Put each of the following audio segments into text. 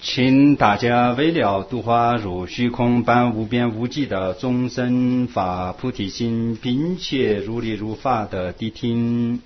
请大家为了度化如虚空般无边无际的众生发菩提心，并且如理如法的谛听。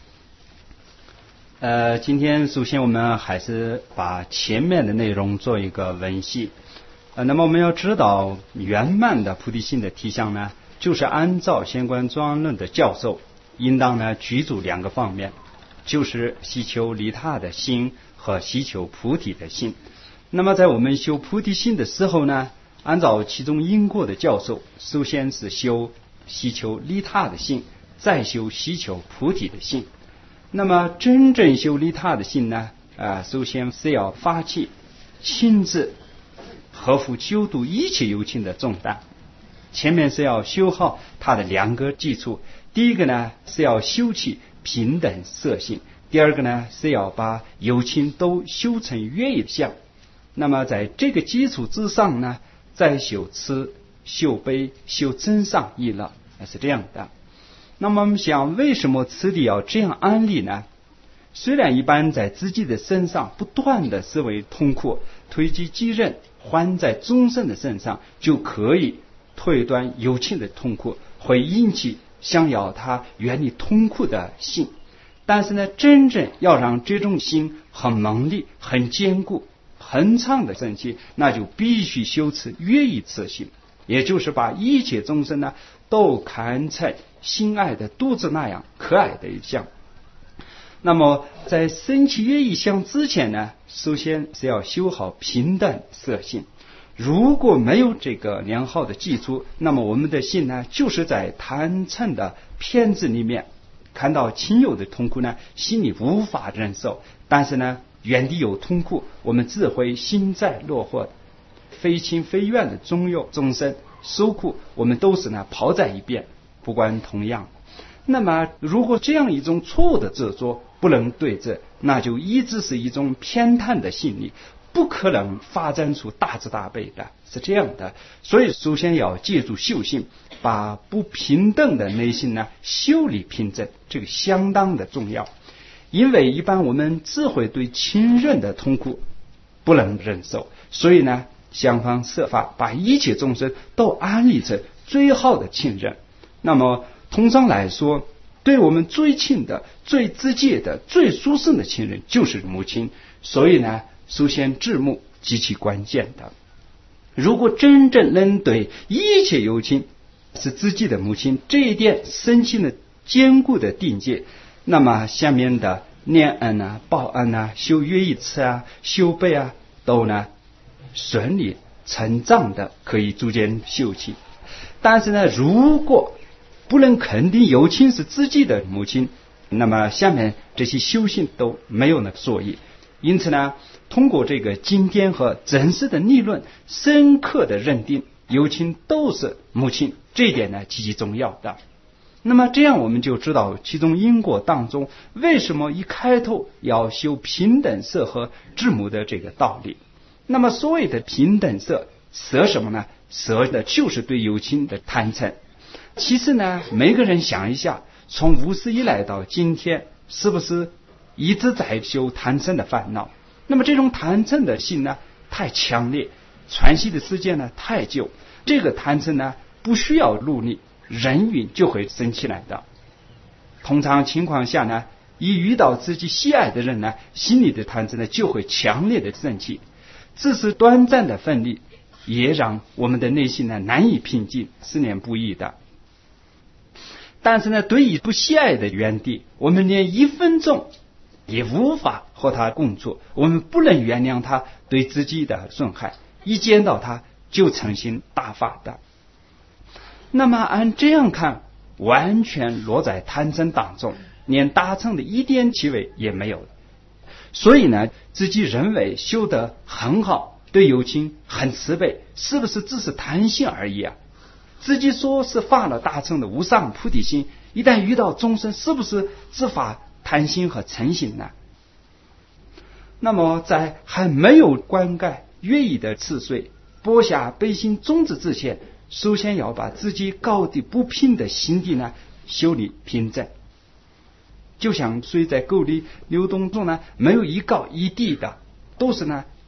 今天首先我们还是把前面的内容做一个温习。那么我们要知道圆满的菩提心的体相呢，就是按照相关专论的教授，应当呢具足两个方面，就是希求利他的心和希求菩提的心。那么在我们修菩提心的时候呢，按照其中因果的教授，首先是修希求利他的心，再修希求菩提的心。那么真正修利他的心呢，首先是要发起亲自合乎救度一切有情的重担。前面是要修好它的两个基础，第一个呢是要修起平等色性，第二个呢是要把有情都修成愿意相。那么在这个基础之上呢，再修慈、修悲、修真善意乐，是这样的。那么我们想，为什么此地要这样安立呢？虽然一般在自己的身上不断的思维痛苦，推己及人，还在众生的身上，就可以推断有情的痛苦，会引起想要他远离痛苦的心。但是呢，真正要让这种心很猛烈、很坚固、很长的生气，那就必须修持乐意慈心，也就是把一切众生呢都看成心爱的肚子那样可爱的一相。那么在生起乐意相之前呢，首先是要修好平等色性。如果没有这个良好的基础，那么我们的心呢，就是在贪嗔的偏执里面，看到亲友的痛苦呢，心里无法忍受，但是呢远地有痛苦，我们只会幸灾乐祸，非亲非怨的众生受苦，我们都是呢抛在一边，不管同样。那么如果这样一种错误的执着不能对治，那就一直是一种偏袒的心理，不可能发展出大慈大悲的，是这样的。所以首先要借助修行，把不平等的内心呢修理平整，这个相当的重要。因为一般我们只会对亲人的痛苦不能忍受，所以呢想方设法把一切众生都安立成最好的亲人。那么通常来说，对我们最亲的、最直接的、最殊胜的亲人就是母亲，所以呢首先至母极其关键的。如果真正能对一切有情是自己的母亲，这一点深信了坚固的定界，那么下面的念恩啊、报恩啊、修乐意慈啊、修悲啊，都呢顺理成章的可以逐渐修起。但是呢，如果不能肯定有情是自己的母亲，那么下面这些修行都没有那作用。因此呢，通过这个经典和真实的理论，深刻的认定有情都是母亲，这一点呢极其重要的。那么这样我们就知道其中因果当中为什么一开头要修平等色和至母的这个道理。那么所谓的平等色，舍什么呢？舍的就是对有情的贪嗔。其实呢，每个人想一下，从无始以来到今天，是不是一直在修贪嗔的烦恼？那么这种贪嗔的心呢太强烈，传习的时间呢太久，这个贪嗔呢不需要努力，人云就会生起来的。通常情况下呢，一遇到自己喜爱的人呢，心里的贪嗔呢就会强烈的升起，只是短暂的分离，也让我们的内心呢难以平静，思念不已的。但是呢，对于不喜爱的原地，我们连1分钟也无法和他共处，我们不能原谅他对自己的损害，一见到他就诚心大发的。那么按这样看，完全落在贪嗔当中，连达成的一点机会也没有了。所以呢，自己认为修得很好，对有情很慈悲，是不是只是贪心而已啊？自己说是发了大乘的无上菩提心，一旦遇到众生，是不是只发贪心和嗔心呢？那么在还没有灌溉乐意的次水，播下悲心种子之前，首先要把自己高低不平的心地呢修理平整。就像水在沟里流动中呢，没有一高一低的，都是呢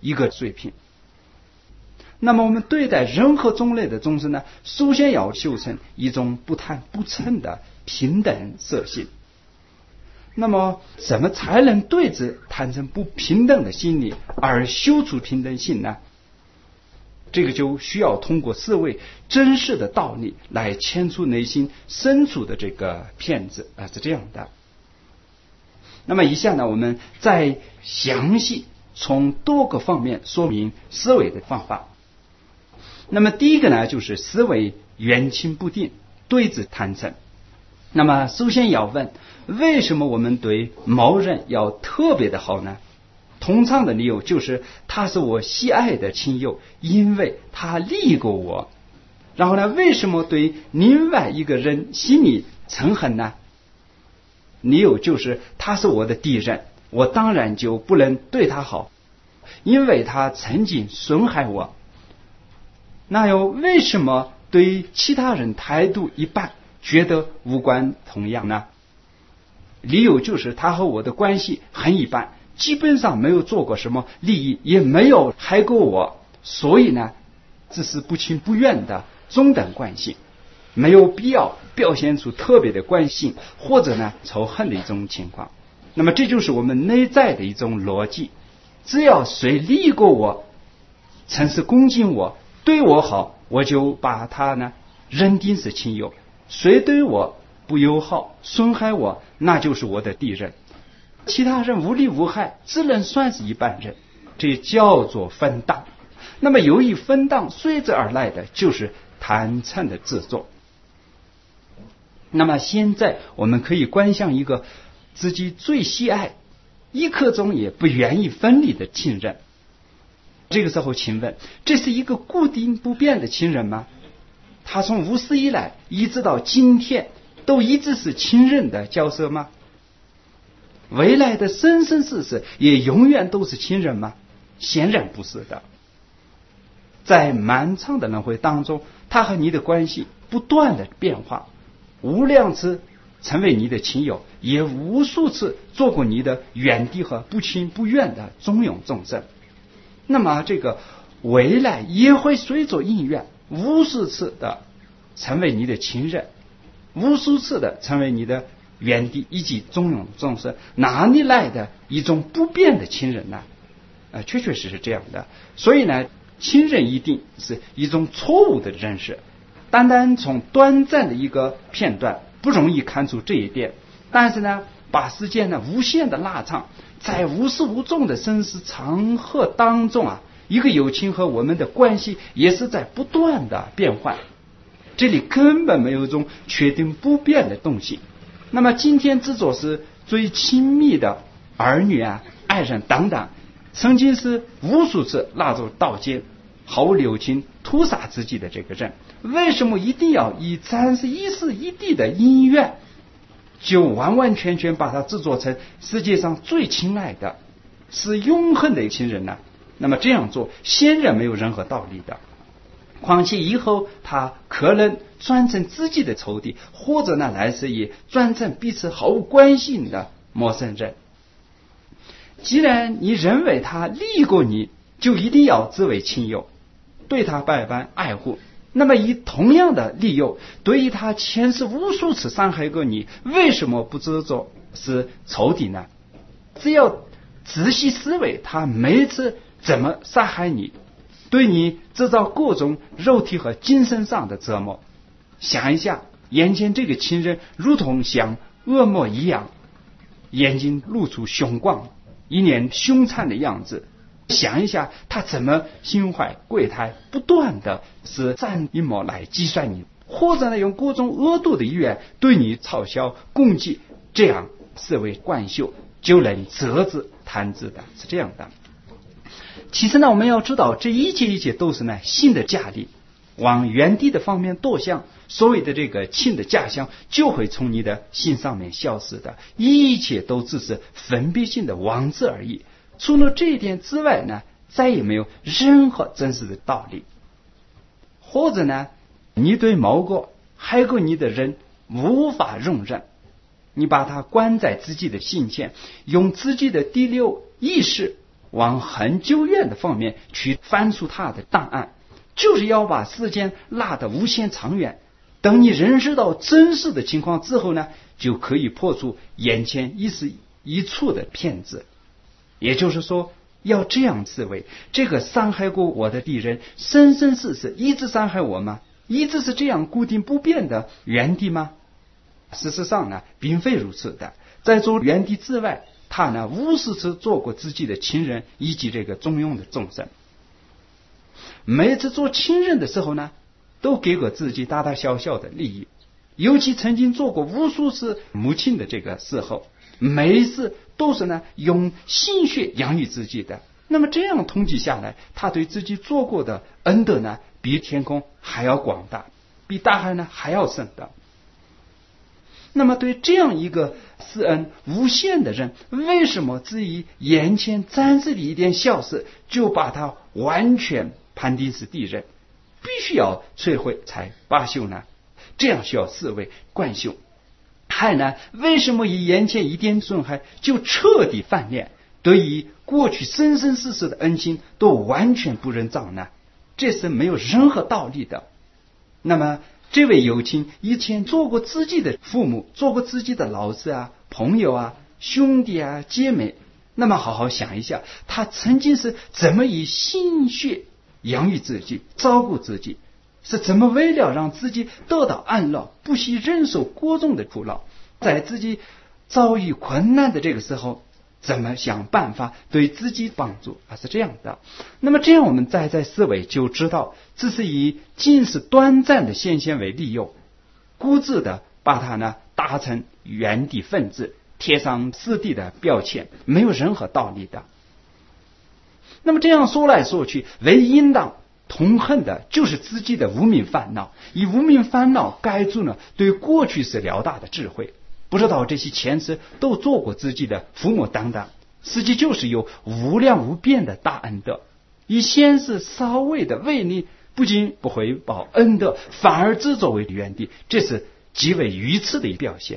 一个水平。那么我们对待任何种类的众生呢，首先要修成一种不贪不嗔的平等色心。那么怎么才能对治贪嗔不平等的心理而修出平等性呢？这个就需要通过四位真实的道理来牵出内心深处的这个骗子是这样的。那么以下呢，我们再详细从多个方面说明思维的方法。那么第一个呢，就是思维缘清不定，对治贪嗔。那么首先要问，为什么我们对某人要特别的好呢？通常的理由就是他是我喜爱的亲友，因为他利益过我。然后呢，为什么对另外一个人心里憎恨呢？理由就是他是我的敌人，我当然就不能对他好，因为他曾经损害我。那又为什么对其他人态度一般，觉得无关同样呢？理由就是他和我的关系很一般，基本上没有做过什么利益，也没有害过我，所以呢，只是不情不愿的中等关系，没有必要表现出特别的关心或者呢仇恨的一种情况。那么这就是我们内在的一种逻辑，只要谁利益过我，曾是恭敬我，对我好，我就把他呢认定是亲友；谁对我不友好，损害我，那就是我的敌人。其他人无利无害，只能算是一般人，这叫做分当。那么由于分当，随之而来的就是贪嗔的执着。那么现在我们可以观想一个自己最喜爱，一刻钟也不愿意分离的亲人。这个时候请问，这是一个固定不变的亲人吗？他从无始以来一直到今天都一直是亲人的角色吗？未来的生生世世也永远都是亲人吗？显然不是的。在漫长的轮回当中，他和你的关系不断的变化，无量次成为你的亲友，也无数次做过你的远弟和不亲不愿的中庸众生。那么这个未来也会随着因缘无数次的成为你的亲人，无数次的成为你的远弟以及中庸众生。哪里来的一种不变的亲人呢？确确实实这样的。所以呢，亲人一定是一种错误的认识，单单从短暂的一个片段不容易看出这一点，但是呢，把时间呢无限的拉长，在无始无终的生死长河当中一个友情和我们的关系也是在不断的变换，这里根本没有一种确定不变的东西。那么今天执着是最亲密的儿女爱人等等，曾经是无数次拉着刀剑毫无留情屠杀自己的这个人，为什么一定要以暂时一时一地的因缘就完完全全把它制作成世界上最亲爱的是永恒的亲人呢？那么这样做显然没有任何道理的。况且以后他可能转成自己的仇敌，或者呢来世也转成彼此毫无关系的陌生人。既然你认为他利益过你，就一定要自为亲友，对他百般爱护，那么以同样的理由，对于他前世无数次伤害过你，为什么不执着是仇敌呢？只要仔细思维，他每次怎么杀害你，对你制造各种肉体和精神上的折磨，想一下，眼前这个亲人如同像恶魔一样，眼睛露出凶光，一脸凶残的样子，想一下他怎么心怀鬼胎，不断的是占阴谋来计算你，或者呢用各种恶毒的语言对你嘲笑攻击，这样视为惯修就能折止贪执的，是这样的。其实呢，我们要知道这一切都是呢性的价力往原地的方面堕向，所谓的这个性的假象就会从你的心上面消失的，一切都只是分别性的妄执而已。除了这一点之外呢，再也没有任何真实的道理。或者呢，你对某个害过你的人无法容忍，你把他关在自己的心间，用自己的第六意识往很久远的方面去翻出他的档案，就是要把时间拉得无限长远。等你认识到真实的情况之后呢，就可以破除眼前一时一处的骗子。也就是说，要这样思维，这个伤害过我的敌人生生世世一直伤害我吗？一直是这样固定不变的原地吗？事实上呢，并非如此的。在做原地之外，他呢无数次做过自己的亲人以及这个中庸的众生。每次做亲人的时候呢，都给过自己大大小小的利益，尤其曾经做过无数次母亲的这个时候，每一次都是呢用心血养育自己的。那么这样统计下来，他对自己做过的恩德呢，比天空还要广大，比大海呢还要深的。那么对这样一个施恩无限的人，为什么至于眼前暂时的一点小事就把他完全判定是敌人，必须要摧毁才罢休呢？这样需要思维贯修。还呢，为什么以眼前一点损害就彻底翻脸，对于过去生生世世的恩情都完全不认账呢？这是没有任何道理的。那么这位友亲以前做过自己的父母，做过自己的老师啊、朋友啊、兄弟啊、姐妹，那么好好想一下，他曾经是怎么以心血养育自己、照顾自己，是怎么为了让自己得到安乐，不惜忍受过重的苦恼，在自己遭遇困难的这个时候，怎么想办法对自己帮助，是这样的。那么这样我们再思维就知道，这是以仅是短暂的现象为利用，固执的把它呢打成原地分子，贴上实地的标签，没有任何道理的。那么这样说来说去，唯一应当痛恨的就是自己的无名烦恼，以无名烦恼盖住了对过去是辽大的智慧。不知道这些前世都做过自己的父母等等，实际就是有无量无边的大恩德，以先世稍微的为你，不仅不回报恩德，反而只作为原地，这是极为愚痴的一表现。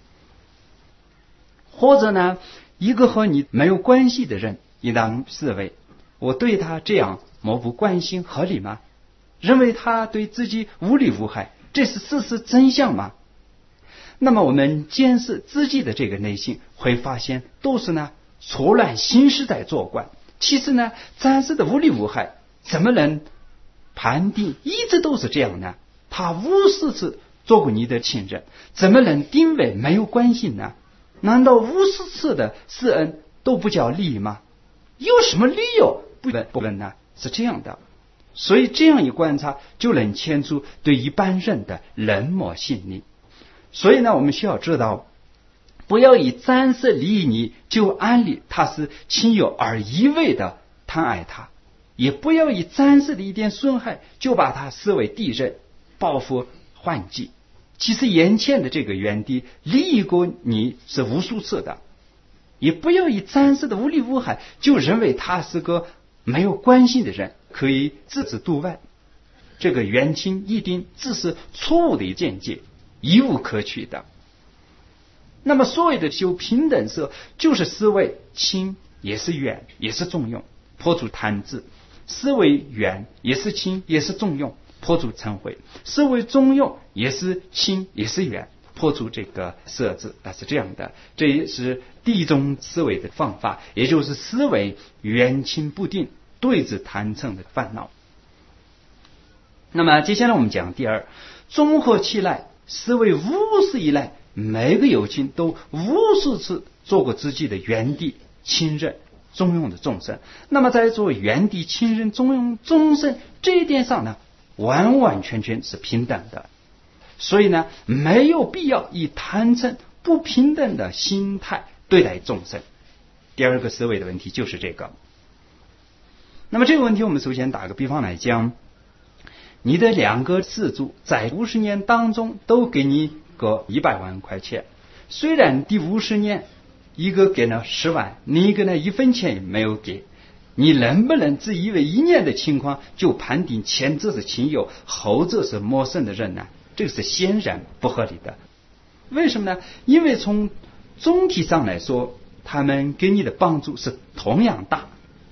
或者呢，一个和你没有关系的人，应当视为我对他这样漠不关心合理吗？认为他对自己无利无害，这是事实真相吗？那么我们监视自己的这个内心，会发现都是呢错乱心事在作怪。其实呢，暂时的无利无害，怎么能判定一直都是这样呢？他无数次做过你的亲人，怎么能定为没有关系呢？难道无数次的施恩都不叫利吗？有什么理由不问呢？是这样的。所以这样一观察，就能牵出对一般人的冷漠心理。所以呢，我们需要知道，不要以暂时利益你就安利他是亲友而一味的贪爱他，也不要以暂时的一点损害就把他视为敌人，报复还击。其实眼前的这个原地利益过你是无数次的，也不要以暂时的无利无害就认为他是个没有关系的人，可以置之度外。这个冤亲一定只是错误的一见解，一无可取的。那么所谓的修平等色，就是思维亲也是远也是重用，破除贪执；思维远也是亲也是重用，破除嗔恚；思维中用也是亲也是远，破除这个色执。是这样的，这也是第一种思维的方法，也就是思维远亲不定，对治贪嗔的烦恼。那么接下来我们讲第二，综合起来，思维无始以来，每个有情都无数次做过自己的原地亲人中用的众生。那么在做原地亲人中用众生这一点上呢，完完全全是平等的。所以呢，没有必要以贪嗔不平等的心态对待众生。第二个思维的问题就是这个。那么这个问题我们首先打个比方来讲，你的两个事主在50年当中都给你个100万块钱，虽然第50年一个给了10万，另一个呢1分钱也没有给，你能不能只因为1年的情况就判定前者是亲友，后者是陌生的人呢？这个是显然不合理的。为什么呢？因为从总体上来说，他们给你的帮助是同样大，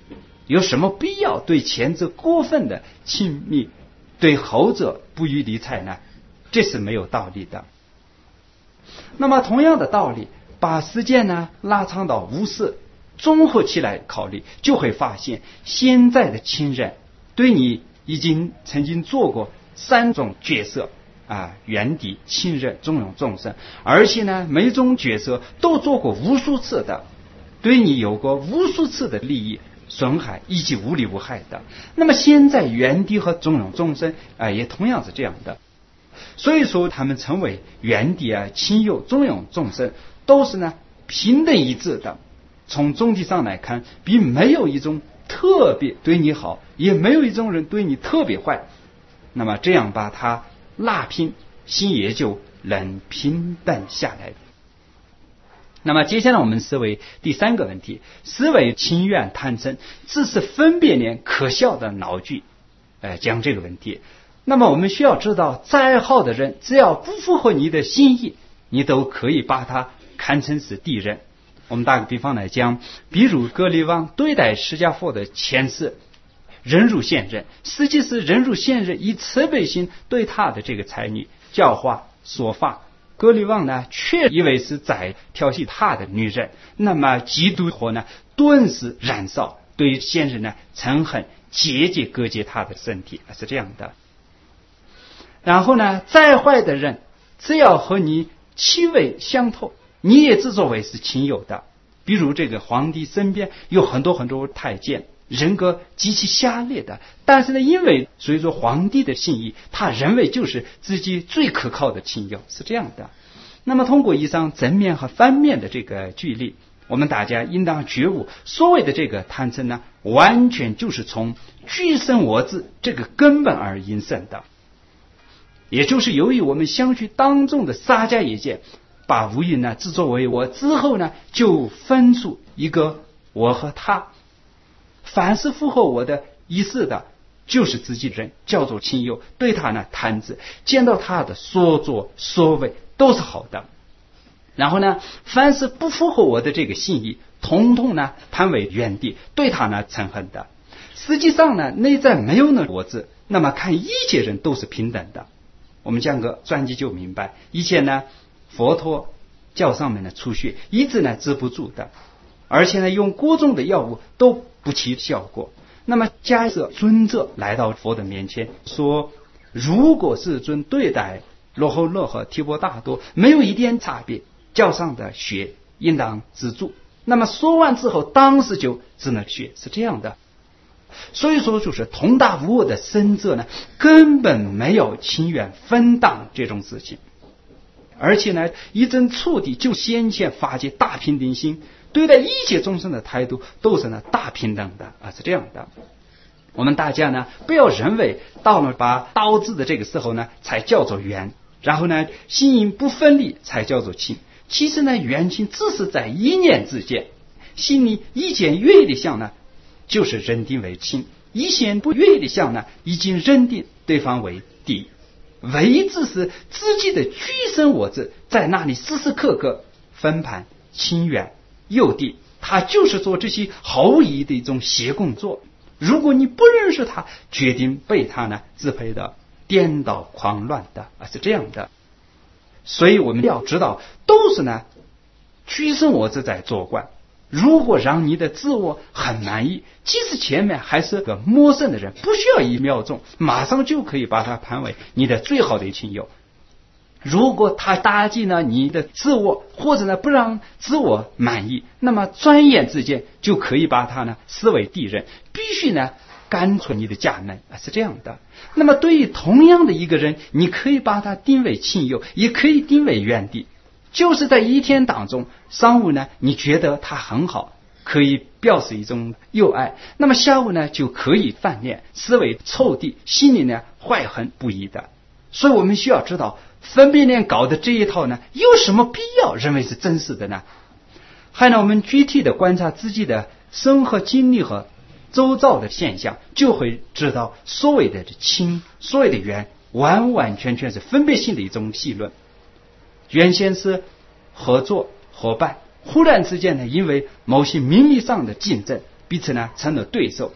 有什么必要对前者过分的亲密，对后者不予理睬呢？这是没有道理的。那么同样的道理，把时间呢拉长到无事，综合起来考虑，就会发现现在的亲人对你已经曾经做过3种角色远敌、亲人、纵容众生，而且呢每种角色都做过无数次的，对你有过无数次的利益损害以及无利无害的。那么现在远敌和纵容众生也同样是这样的。所以说他们称为远敌亲友、纵容众生，都是呢平等一致的。从总体上来看，并没有一种特别对你好，也没有一种人对你特别坏。那么这样把它拉平，心也就能平等下来。那么接下来我们思维第3个问题，思维亲怨贪嗔只是分别念可笑的闹剧，讲这个问题。那么我们需要知道，再好的人，只要不符合你的心意，你都可以把他看成是敌人。我们打个比方来讲，比如格里王对待释迦佛的前世忍辱现忍，实际是忍辱现忍以慈悲心对他的这个才女教化说法。格里王呢却以为是在调戏他的女人，那么嫉妒火呢顿时燃烧，对现人呢憎恨，节节割截他的身体，是这样的。然后呢，再坏的人，只要和你气味相投，你也自作为是亲友的。比如这个皇帝身边有很多太监，人格极其狭劣的，但是呢，因为所以说皇帝的信义，他认为就是自己最可靠的亲友，是这样的。那么通过以上正面和反面的这个举例，我们大家应当觉悟，所谓的这个贪嗔呢，完全就是从俱生我执这个根本而引生的。也就是由于我们相续当中的撒迦业界，把无因呢制作为我之后呢，就分出一个我和他，凡是符合我的意思的，就是自己人，叫做亲友，对他呢贪执，见到他的所作所为都是好的。然后呢，凡是不符合我的这个心意，统统呢判为远敌，对他呢憎恨的。实际上呢，内在没有那我执，那么看一切人都是平等的。我们讲个专辑就明白，以前呢佛陀教上面的出血一直呢止不住的，而且呢用各种的药物都不起效果。那么假设尊者来到佛的面前说，如果世尊对待罗侯罗和提婆达多没有一点差别，脚上的血应当止住。那么说完之后，当时就止了血，是这样的。所以说就是同大无我的生者呢，根本没有情愿分担这种事情，而且呢一真触地就先前发起大平等心，对待一切众生的态度都是呢大平等的是这样的。我们大家呢不要认为到了把刀子的这个时候呢才叫做缘，然后呢心因不分离才叫做亲。其实呢缘亲只是在一念之间，心里一见悦的相呢就是认定为亲，一见不悦的相呢已经认定对方为敌，唯只是自己的具身我执在那里时时刻刻分盘亲远诱敌，他就是做这些毫无意义的一种邪工作。如果你不认识他，决定被他呢支配的颠倒狂乱的是这样的。所以我们要知道，都是呢具身我执在作怪。如果让你的自我很满意，即使前面还是个陌生的人，不需要1秒钟，马上就可以把他判为你的最好的亲友。如果他打击了你的自我，或者呢不让自我满意，那么转眼之间就可以把他呢视为敌人，必须呢赶出你的家门是这样的。那么对于同样的一个人，你可以把他定为亲友，也可以定为远敌。就是在一天当中，上午呢你觉得他很好，可以表示一种友爱，那么下午呢就可以翻脸，视为仇敌，心里呢怀恨不已的。所以我们需要知道，分别念搞的这一套呢，有什么必要认为是真实的呢？还呢，我们具体的观察自己的生活经历和周遭的现象，就会知道所谓的亲，所谓的缘，完完全全是分别性的一种戏论。原先是合作伙伴，忽然之间呢，因为某些名利上的竞争，彼此呢成了对手。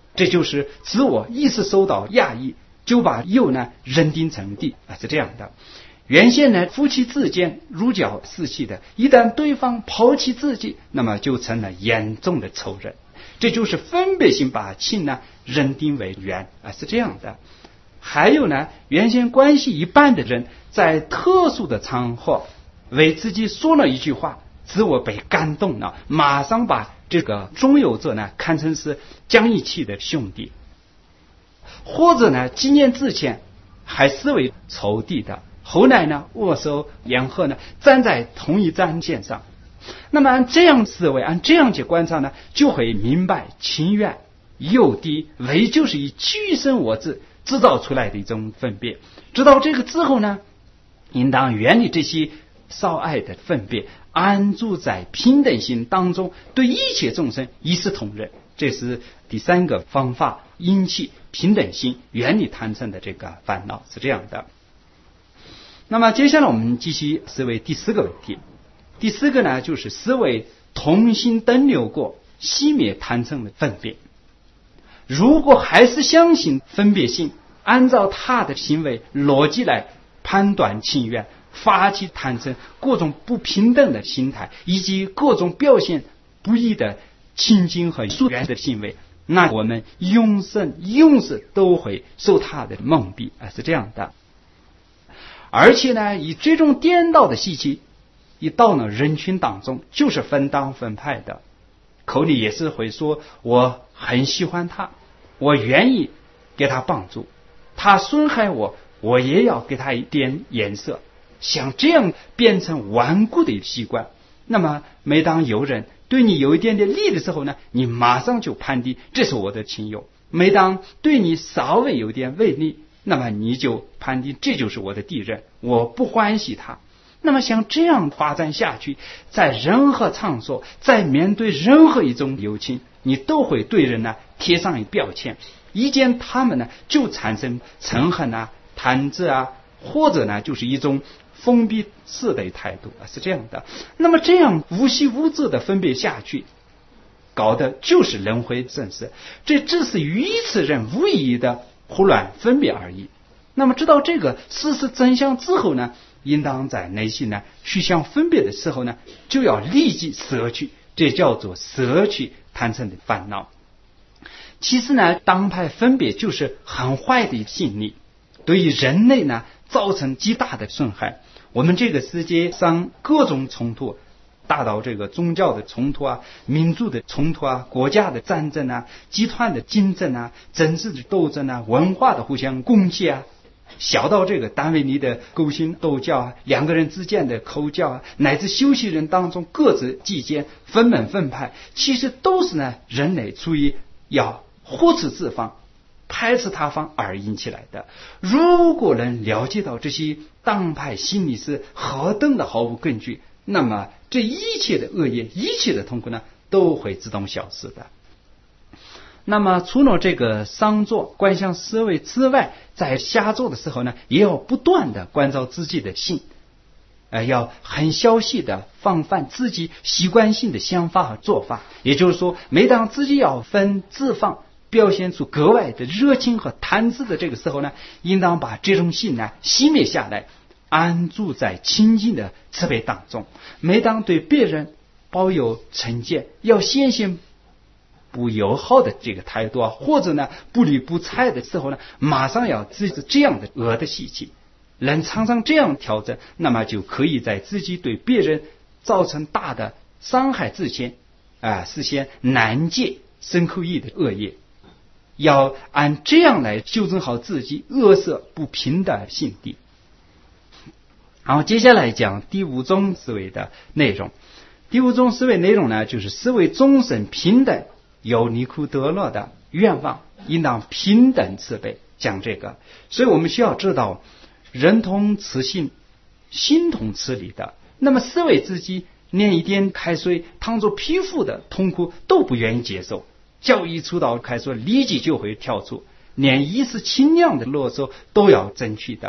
这就是自我意识受到压抑，就把右呢认定成敌是这样的。原先呢夫妻之间如胶似漆的，一旦对方抛弃自己，那么就成了严重的仇人。这就是分别心把亲呢认定为缘是这样的。还有呢，原先关系一般的人，在特殊的场合为自己说了一句话，自我被感动了，马上把这个中有者呢看成是将一起的兄弟，或者呢几年之前还视为仇敌的，后来呢握手言和呢，站在同一战线上。那么按这样思维，按这样去观察呢，就会明白亲远友敌为就是以居生我执制造出来的一种分别。知道这个之后呢，应当远离这些少爱的分别，安住在平等心当中，对一切众生一视同仁。这是第三个方法，引起平等心，远离贪嗔的这个烦恼，是这样的。那么接下来我们继续思维第四个问题。第四个呢，就是思维同心灯流过，熄灭贪嗔的分别。如果还是相信分别心，按照他的行为逻辑来判断亲缘，发起贪嗔各种不平等的心态，以及各种表现不义的亲近和疏远的行为，那我们永生永世都会受他的蒙蔽是这样的。而且呢，以这种颠倒的习气一到了人群当中，就是分党分派的，口里也是会说我很喜欢他，我愿意给他帮助，他损害我，我也要给他一点颜色，像这样变成顽固的习惯。那么每当有人对你有一点点利的时候呢，你马上就判定这是我的亲友；每当对你稍微有点违逆，那么你就判定这就是我的敌人，我不欢喜他。那么像这样发展下去，在任何场所，在面对任何一种友情，你都会对人呢贴上一标签，一见他们呢就产生嗔恨贪执或者呢就是一种封闭式的态度是这样的。那么这样无息无止的分别下去，搞的就是轮回生死，这只是愚痴人无意义的胡乱分别而已。那么知道这个事实真相之后呢，应当在内心呢去想分别的时候呢，就要立即舍去，这叫做舍去贪嗔的烦恼。其实呢，党派分别就是很坏的心理，对于人类呢造成极大的损害。我们这个世界上各种冲突，大到这个宗教的冲突民族的冲突国家的战争集团的竞争政治的斗争文化的互相攻击小到这个单位里的勾心斗角两个人之间的口角乃至修习人当中各自计较分门分派，其实都是呢人类出于要护持自方排斥他方而引起来的。如果能了解到这些党派心理是何等的毫无根据，那么这一切的恶业一切的痛苦呢都会自动消失的。那么除了这个上座观想思维之外，在下座的时候呢，也要不断的关照自己的心，要很小细的防范自己习惯性的想法和做法。也就是说，每当自己要分自放，表现出格外的热情和贪执的这个时候呢，应当把这种心呢熄灭下来，安住在清净的慈悲当中。每当对别人抱有成见，要显现不友好的这个态度或者呢不理不睬的时候呢，马上要制止这样的恶的习气。能常常这样调整，那么就可以在自己对别人造成大的伤害之前实现难戒身口意的恶业。要按这样来修正好自己恶色不平的心地。然后接下来讲第五种思维的内容。第五种思维内容呢，就是思维众生平等有离苦得乐的愿望，应当平等慈悲，讲这个。所以我们需要知道，人同此心，心同此理的。那么思维自己连一点开水烫着皮肤的痛苦都不愿意接受，叫一出到开水立即就会跳出，连一丝清凉的乐受都要争取的。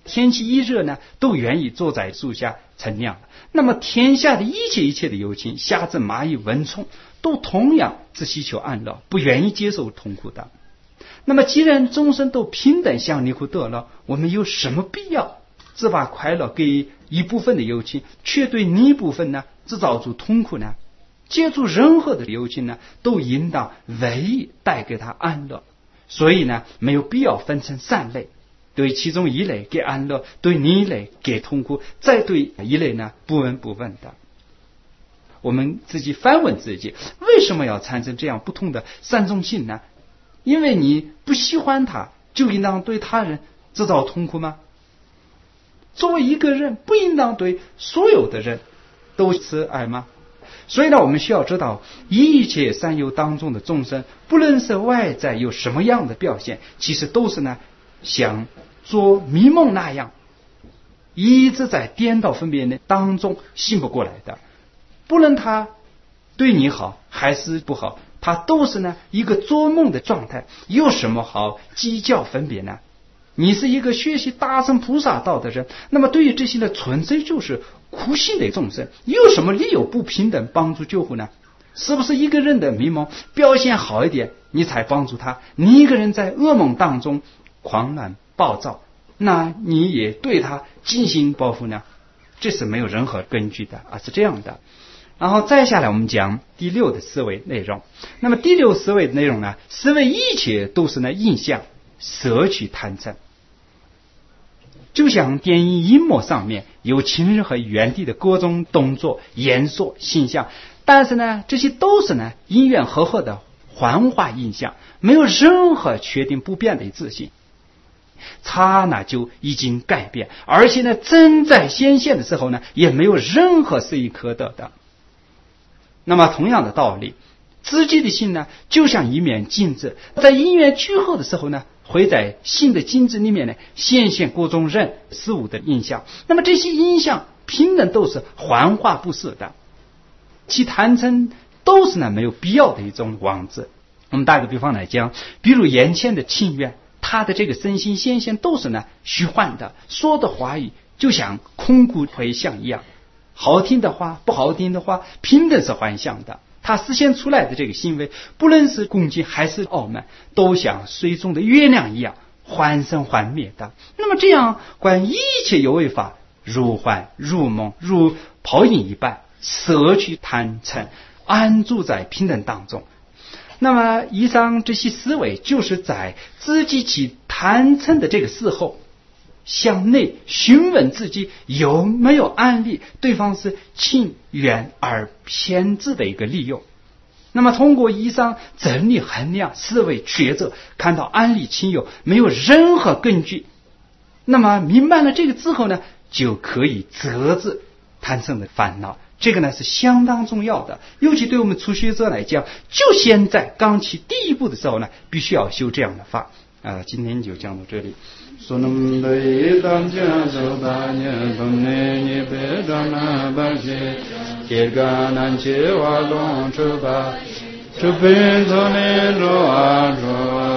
天气一热呢，都愿意坐在树下乘凉了。那么天下的一切的有情，虾子、蚂蚁、蚊虫，都同样只希求安乐，不愿意接受痛苦的。那么既然众生都平等享离苦得乐，我们有什么必要只把快乐给一部分的有情，却对另一部分呢制造出痛苦呢？接触任何的有情呢，都应当唯一带给他安乐。所以呢，没有必要分成三类，对其中一类给安乐，对另一类给痛苦，再对一类呢不闻不问的。我们自己反问自己，为什么要产生这样不同的三种性呢？因为你不喜欢他，就应当对他人制造痛苦吗？作为一个人，不应当对所有的人都慈爱吗？所以呢，我们需要知道，一切三有当中的众生，不论是外在有什么样的表现，其实都是呢像做迷梦那样，一直在颠倒分别的当中醒不过来的。不论他对你好还是不好，他都是呢一个做梦的状态，有什么好计较分别呢？你是一个学习大乘菩萨道的人，那么对于这些呢纯粹就是苦心的众生，有什么理由不平等帮助救护呢？是不是一个人的迷蒙表现好一点，你才帮助他？你一个人在噩梦当中狂乱暴躁，那你也对他进行报复呢？这是没有任何根据的，而是这样的。然后再下来我们讲第六的思维内容。那么第六思维的内容呢，思维一切都是呢印象，摄取贪嗔。就像电影荧幕上面有亲人和原地的各种动作、颜色、形象，但是呢，这些都是呢因缘和合的幻化印象，没有任何确定不变的自信。刹那就已经改变，而且呢，正在显现的时候呢，也没有任何适宜可得的。那么同样的道理，自己的心呢，就像一面镜子，在因缘聚合的时候呢，会在新的镜子里面呢显现各种人事物的印象。那么这些印象平等都是幻化不实的，其贪嗔都是呢没有必要的一种妄执。我们打个比方来讲，比如眼前的情缘，他的这个身心显现都是呢虚幻的，说的话语就像空谷回响一样，好听的话不好听的话平等是幻象的。他实现出来的这个行为，不论是恭敬还是傲慢，都像水中的月亮一样幻生幻灭的。那么这样观一切有为法，如幻如梦如泡影一般，摄取贪嗔，安住在平等当中。那么以上这些思维，就是在自己起贪嗔的这个时候，向内询问自己有没有安利对方是情缘而偏执的一个理由。那么通过以上整理衡量思维抉择，看到安利情友没有任何根据，那么明白了这个之后呢，就可以责治贪嗔的烦恼。这个呢是相当重要的，尤其对我们初学者来讲，就现在刚起第一步的时候呢，必须要修这样的法。今天就讲到这里。Sunam dai tam cha soda nya domne ni pe dana ba che kirga nan che wa long chu ba chu pe zo ne lo a